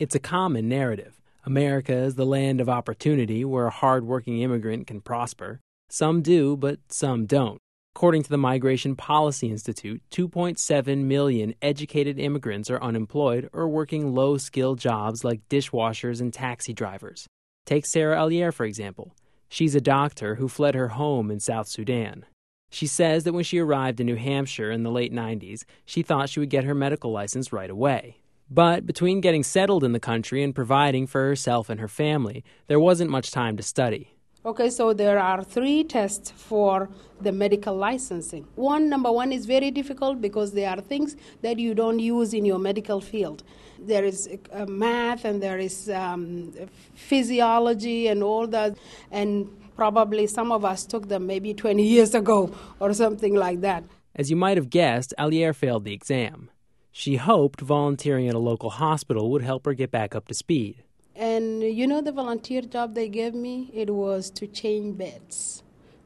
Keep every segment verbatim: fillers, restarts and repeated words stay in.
It's a common narrative. America is the land of opportunity where a hard-working immigrant can prosper. Some do, but some don't. According to the Migration Policy Institute, two point seven million educated immigrants are unemployed or working low-skill jobs like dishwashers and taxi drivers. Take Sarah Allier, for example. She's a doctor who fled her home in South Sudan. She says that when she arrived in New Hampshire in the late nineties, she thought she would get her medical license right away. But between getting settled in the country and providing for herself and her family, there wasn't much time to study. Okay, so there are three tests for the medical licensing. One, number one, is very difficult because there are things that you don't use in your medical field. There is uh, math and there is um, physiology and all that, and probably some of us took them maybe twenty years ago or something like that. As you might have guessed, Allier failed the exam. She hoped volunteering at a local hospital would help her get back up to speed. And you know the volunteer job they gave me? It was to change beds.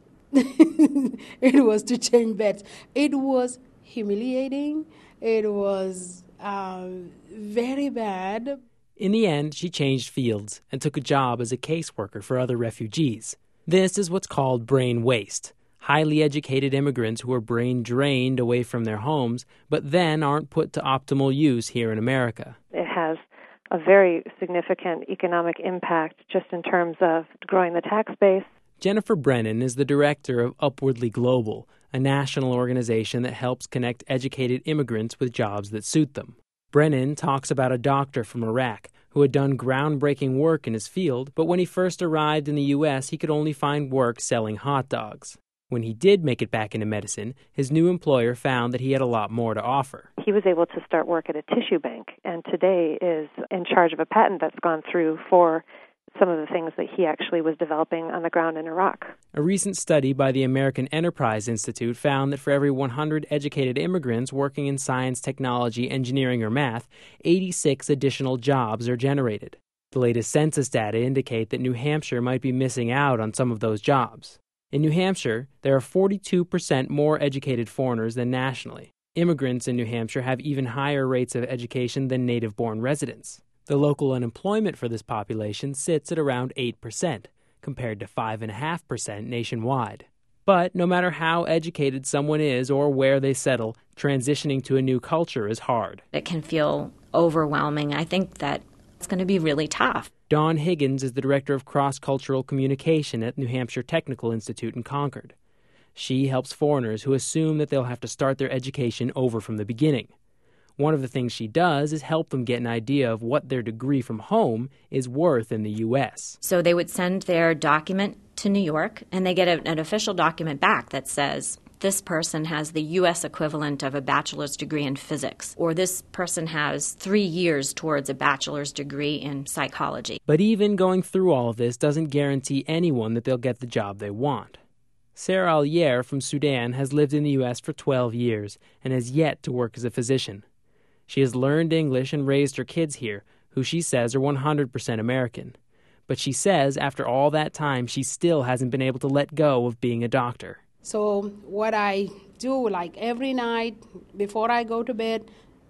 It was to change beds. It was humiliating. It was uh, very bad. In the end, she changed fields and took a job as a caseworker for other refugees. This is what's called brain waste. Highly educated immigrants who are brain drained away from their homes, but then aren't put to optimal use here in America. It has a very significant economic impact just in terms of growing the tax base. Jennifer Brennan is the director of Upwardly Global, a national organization that helps connect educated immigrants with jobs that suit them. Brennan talks about a doctor from Iraq who had done groundbreaking work in his field, but when he first arrived in the U S, he could only find work selling hot dogs. When he did make it back into medicine, his new employer found that he had a lot more to offer. He was able to start work at a tissue bank, and today is in charge of a patent that's gone through for some of the things that he actually was developing on the ground in Iraq. A recent study by the American Enterprise Institute found that for every one hundred educated immigrants working in science, technology, engineering, or math, eighty-six additional jobs are generated. The latest census data indicate that New Hampshire might be missing out on some of those jobs. In New Hampshire, there are forty-two percent more educated foreigners than nationally. Immigrants in New Hampshire have even higher rates of education than native-born residents. The local unemployment for this population sits at around eight percent, compared to five point five percent nationwide. But no matter how educated someone is or where they settle, transitioning to a new culture is hard. It can feel overwhelming. I think that it's going to be really tough. Dawn Higgins is the director of cross-cultural communication at New Hampshire Technical Institute in Concord. She helps foreigners who assume that they'll have to start their education over from the beginning. One of the things she does is help them get an idea of what their degree from home is worth in the U S. So they would send their document to New York, and they get a, an official document back that says, this person has the U S equivalent of a bachelor's degree in physics, or this person has three years towards a bachelor's degree in psychology. But even going through all of this doesn't guarantee anyone that they'll get the job they want. Sarah Allier from Sudan has lived in the U S for twelve years and has yet to work as a physician. She has learned English and raised her kids here, who she says are one hundred percent American. But she says after all that time, she still hasn't been able to let go of being a doctor. So what I do, like every night before I go to bed,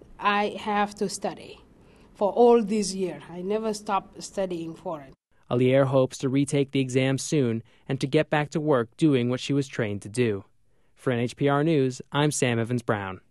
I have to study for all these years. I never stop studying for it. Allier hopes to retake the exam soon and to get back to work doing what she was trained to do. For N H P R News, I'm Sam Evans-Brown.